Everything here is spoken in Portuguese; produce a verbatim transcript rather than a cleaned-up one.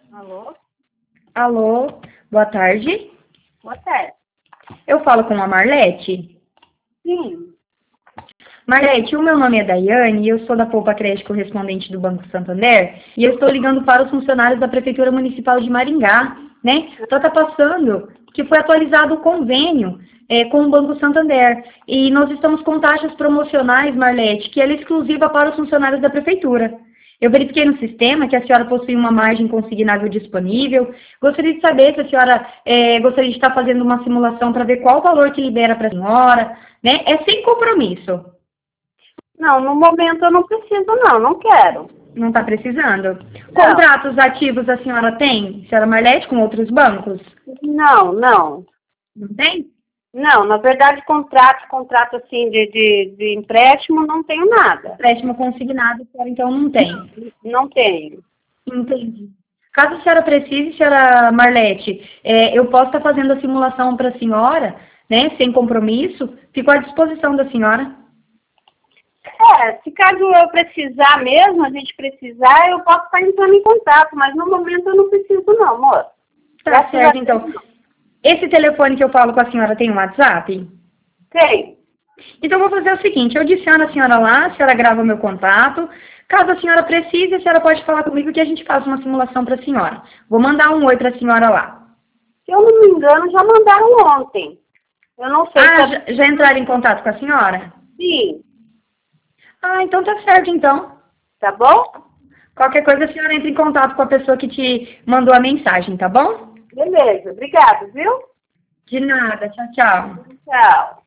Alô? Alô, boa tarde. Boa tarde. Eu falo com a Marlete. Sim. Marlete, o meu nome é Daiane e eu sou da Poupa Crédito correspondente do Banco Santander e eu estou ligando para os funcionários da Prefeitura Municipal de Maringá, né? Só está passando que foi atualizado o convênio é, com o Banco Santander e nós estamos com taxas promocionais, Marlete, que ela é exclusiva para os funcionários da Prefeitura. Eu verifiquei no sistema que a senhora possui uma margem consignável disponível. Gostaria de saber se a senhora é, gostaria de estar fazendo uma simulação para ver qual o valor que libera para a senhora, né? É sem compromisso. Não, no momento eu não preciso não, não quero. Não está precisando? Não. Contratos ativos a senhora tem, senhora Marlete, com outros bancos? Não, não. Não tem? Não, na verdade, contrato, contrato assim de, de, de empréstimo, não tenho nada. Empréstimo consignado, a senhora então não tem. Não tenho. Entendi. Caso a senhora precise, senhora Marlete, é, eu posso estar fazendo a simulação para a senhora, né, sem compromisso, fico à disposição da senhora. É, se caso eu precisar mesmo, a gente precisar, eu posso estar entrando em contato, mas no momento eu não preciso não, amor. Tá certo, então. Esse telefone que eu falo com a senhora tem um WhatsApp? Tem. Então, eu vou fazer o seguinte, eu adiciono a senhora lá, a senhora grava o meu contato. Caso a senhora precise, a senhora pode falar comigo que a gente faz uma simulação para a senhora. Vou mandar um oi para a senhora lá. Se eu não me engano, já mandaram ontem. Eu não sei. Ah, se já, já entraram em contato com a senhora? Sim. Ah, então tá certo, então. Tá bom? Qualquer coisa, a senhora entra em contato com a pessoa que te mandou a mensagem, tá bom? Beleza, obrigada, viu? De nada, tchau, tchau. Tchau.